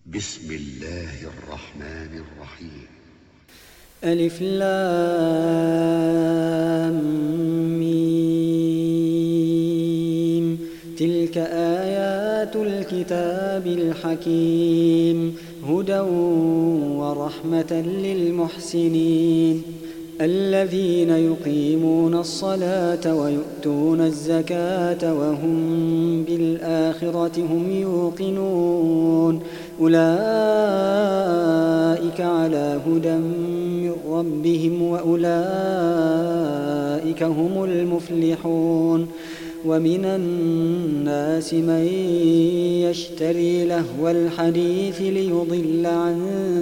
بسم الله الرحمن الرحيم. ألف لام ميم. تلك آيات الكتاب الحكيم، هدى ورحمة للمحسنين الذين يقيمون الصلاة ويؤتون الزكاة وهم بالآخرة هم يوقنون. أولئك على هدى من ربهم وأولئك هم المفلحون. ومن الناس من يشتري لهو الحديث ليضل عن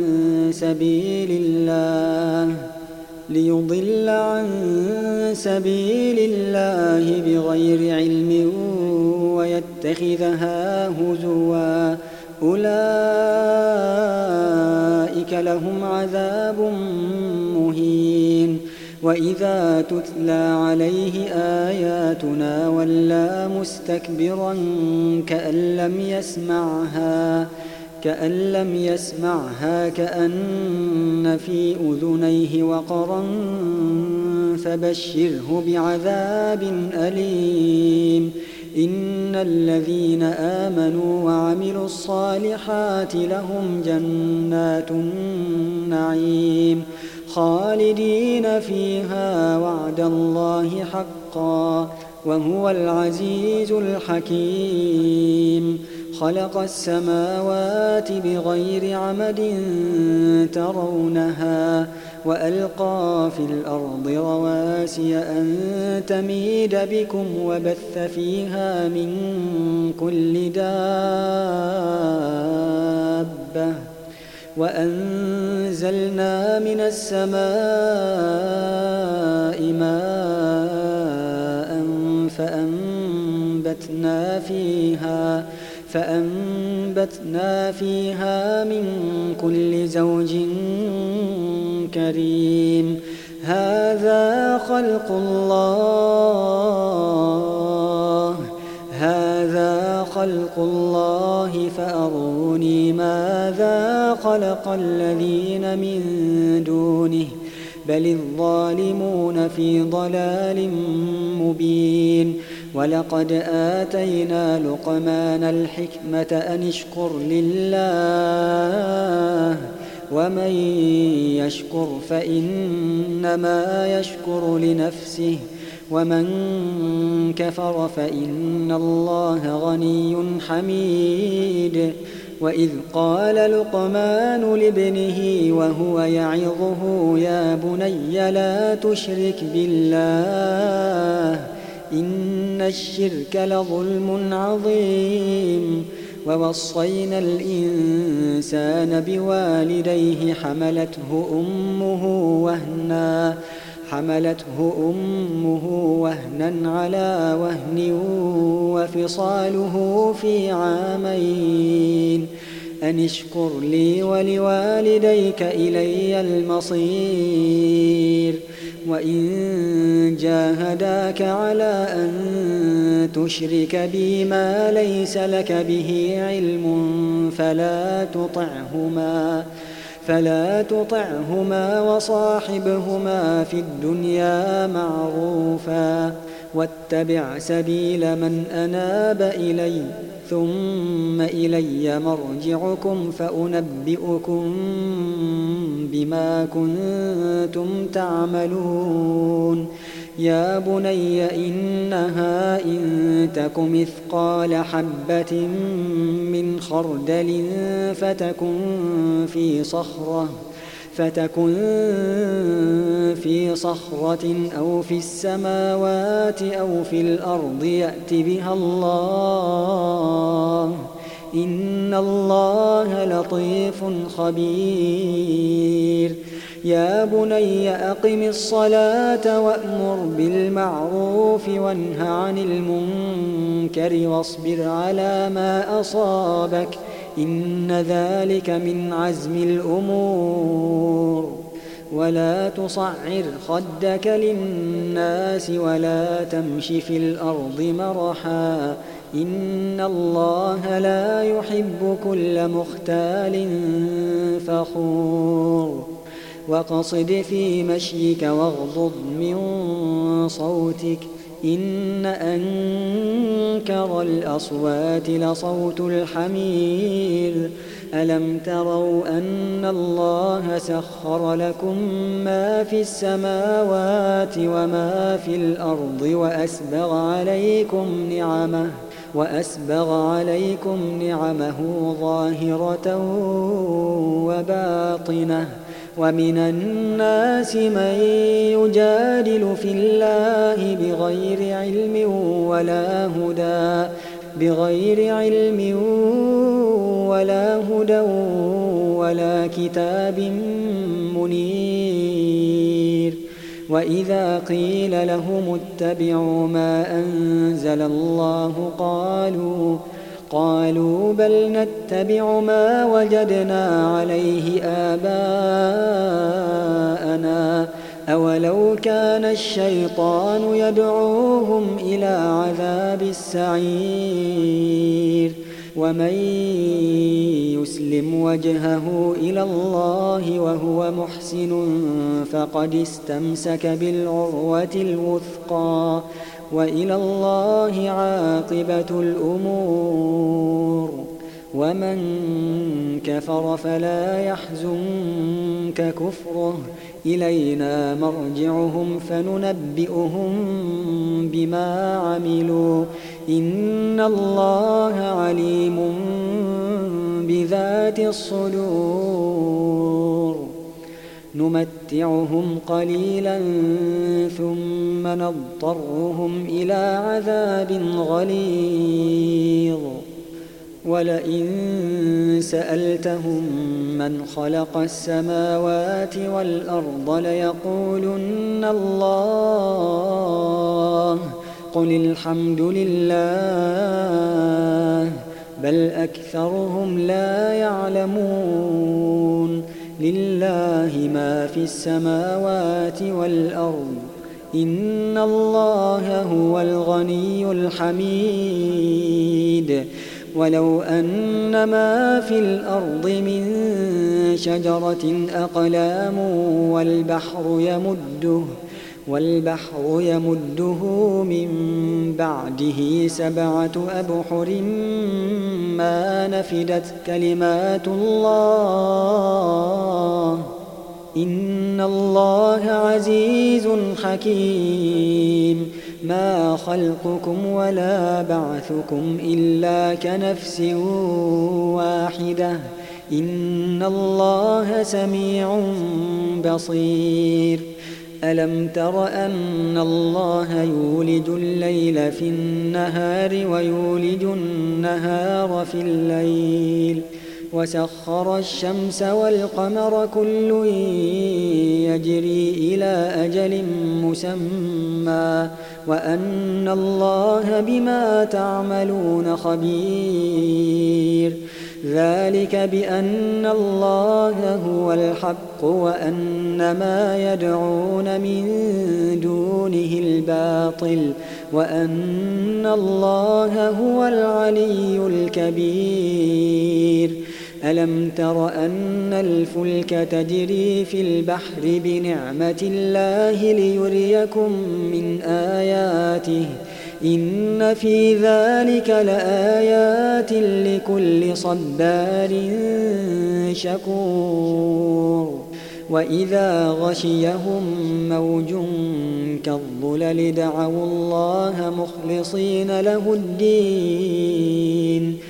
سبيل الله بغير علم ويتخذها هزوا. أولئك لهم عذاب مهين. وإذا تتلى عليه آياتنا ولى مستكبرا كأن لم يسمعها كأن في أذنيه وقرا فبشره بعذاب أليم. إن الذين آمنوا وعملوا الصالحات لهم جنات النعيم خالدين فيها وعد الله حقا وهو العزيز الحكيم. خلق السماوات بغير عمد ترونها وألقى في الأرض رواسي أن تميد بكم وبث فيها من كل دابة وأنزلنا من السماء ماء فأنبتنا فيها من كل زوج كريم. هذا خلق الله فأروني ماذا خلق الذين من دونه بل الظالمون في ضلال مبين. ولقد آتينا لقمان الحكمة أن اشكر لله ومن يشكر فإنما يشكر لنفسه ومن كفر فإن الله غني حميد. وإذ قال لقمان لابنه وهو يعظه يا بني لا تشرك بالله إن الشرك لظلم عظيم. ووصينا الإنسان بوالديه حملته أمه وهنا على وهن وفصاله في عامين أن اشكر لي ولوالديك إلي المصير. وإن جاهداك على أن تشرك بي ما ليس لك به علم فلا تطعهما وصاحبهما في الدنيا معروفا واتبع سبيل من أناب إلي ثم إلي مرجعكم فأنبئكم بما كنتم تعملون. يا بني إنها إن تك مثقال حبة من خردل فتكن في صخرة أو في السماوات أو في الأرض يأت بها الله إن الله لطيف خبير. يا بني أقم الصلاة وأمر بالمعروف وانه عن المنكر واصبر على ما أصابك إن ذلك من عزم الأمور. ولا تصعر خدك للناس ولا تمش في الأرض مرحا إن الله لا يحب كل مختال فخور واقصد في مشيك واغضض من صوتك إن أنكر الأصوات لصوت الحمير ألم تروا أن الله سخر لكم ما في السماوات وما في الأرض وأسبغ عليكم نعمه ظاهرة وباطنة ومن الناس من يجادل في الله بغير علم ولا هدى ولا كتاب منير وإذا قيل لهم اتبعوا ما أنزل الله قالوا بل نتبع ما وجدنا عليه آباءنا أولو كان الشيطان يدعوهم إلى عذاب السعير ومن يسلم وجهه إلى الله وهو محسن فقد استمسك بالعروة الوثقى وإلى الله عاقبة الأمور ومن كفر فلا يحزنك كفره إلينا مرجعهم فننبئهم بما عملوا إن الله عليم بذات الصدور نمتعهم قليلا ثم نضطرهم إلى عذاب غليظ ولئن سألتهم من خلق السماوات والأرض ليقولن الله قل الحمد لله بل أكثرهم لا يعلمون لله ما في السماوات والأرض إن الله هو الغني الحميد ولو أن ما في الأرض من شجرة أقلام والبحر يمده من بعده 7 أبحر ما نفدت كلمات الله إن الله عزيز حكيم ما خلقكم ولا بعثكم إلا كنفس واحدة إن الله سميع بصير ألم تر أن الله يولج الليل في النهار ويولج النهار في الليل وسخر الشمس والقمر كل يجري إلى أجل مسمى وأن الله بما تعملون خبير ذلك بأن الله هو الحق وأن ما يدعون من دونه الباطل وأن الله هو العلي الكبير ألم تر أن الفلك تجري في البحر بنعمة الله ليريكم من آياته إن في ذلك لآيات لكل صبار شكور وإذا غشيهم موج كالظلل دعوا الله مخلصين له الدين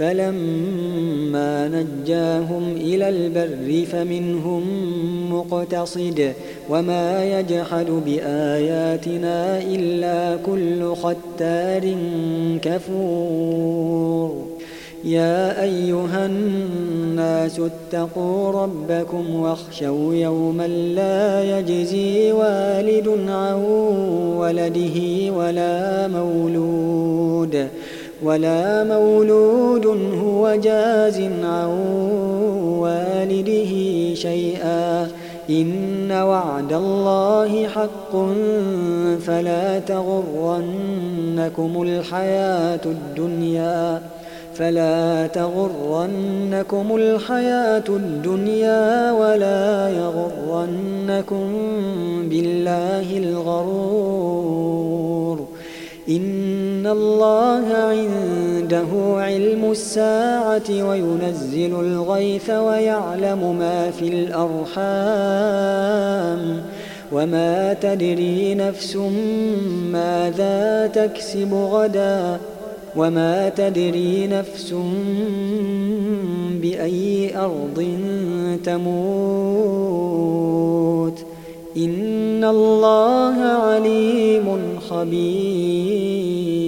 فلما نجاهم إلى البر فمنهم مقتصد وما يجحد بآياتنا إلا كل ختار كفور يا أيها الناس اتقوا ربكم واخشوا يوما لا يجزي والد عن ولده ولا مولود هو جاز عن والده شيئا إن وعد الله حق فلا تغرنكم الحياة الدنيا ولا يغرنكم بالله الغرور إن الله عنده علم الساعة وينزل الغيث ويعلم ما في الأرحام وما تدري نفس ماذا تكسب غدا وما تدري نفس بأي أرض تموت إن الله عليم خبير.